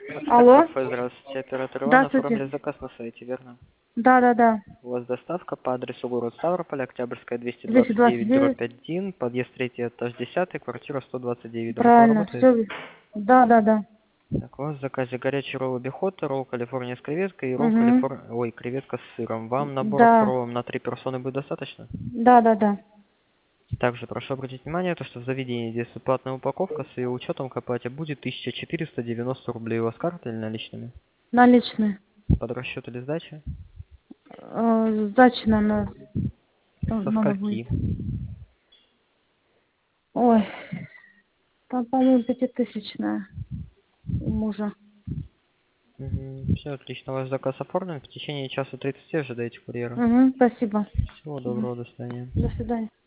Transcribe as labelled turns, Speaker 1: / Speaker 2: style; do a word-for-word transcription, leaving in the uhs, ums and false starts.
Speaker 1: Восток
Speaker 2: Алло?
Speaker 1: кафе, здравствуйте. Оператор Иван,
Speaker 2: Здравствуйте.
Speaker 1: оформили заказ на сайте, верно?
Speaker 2: Да, да, да.
Speaker 1: У вас доставка по адресу город Ставрополь, Октябрьская, двести
Speaker 2: двести
Speaker 1: двадцать
Speaker 2: двадцать
Speaker 1: девять,
Speaker 2: девять.
Speaker 1: дробь один, подъезд третий, этаж десятый, квартира сто двадцать девять. Домофон
Speaker 2: Правильно,
Speaker 1: работает?
Speaker 2: все. Да, да, да.
Speaker 1: Так, у вас в заказе горячий ролл бихота, ролл Калифорния с креветкой и ролл
Speaker 2: Угу.
Speaker 1: Калифор... Ой, креветка с сыром. Вам наборов с
Speaker 2: Да,
Speaker 1: роллом на три персоны будет достаточно?
Speaker 2: да, да, да.
Speaker 1: Также прошу обратить внимание, то, что в заведении действует платная упаковка, с ее учетом к оплате будет тысяча четыреста девяносто рублей. У вас карта или наличными?
Speaker 2: Наличные.
Speaker 1: Под расчет или сдача?
Speaker 2: Э, Сдачи нам надо,
Speaker 1: Со
Speaker 2: надо будет.
Speaker 1: скольки?
Speaker 2: Ой, там, по-моему, пятитысячная у мужа.
Speaker 1: Все отлично. Ваш заказ оформлен. В течение часа тридцати ожидайте курьера.
Speaker 2: Угу, спасибо.
Speaker 1: Всего
Speaker 2: Угу.
Speaker 1: доброго, до свидания.
Speaker 2: До свидания.